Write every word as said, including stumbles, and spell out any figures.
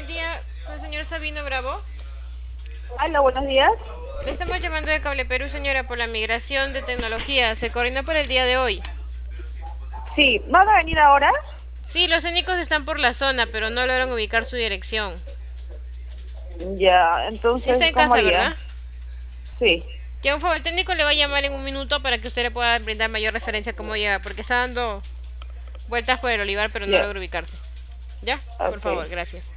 día, con el señor Sabino Bravo. Hola, buenos días. Le estamos llamando de Cable Perú, señora, por la migración de tecnología. Se coordinó por el día de hoy. Sí, ¿van a venir ahora? Sí, los técnicos están por la zona, pero no logran ubicar su dirección. Ya, Está entonces, en ¿cómo casa, haría? ¿verdad? Sí, Ya, un favor, el técnico le va a llamar en un minuto para que usted le pueda brindar mayor referencia a cómo llega, porque está dando vueltas por el olivar, pero no ya, logra ubicarse. ¿Ya? Por ok. favor, gracias.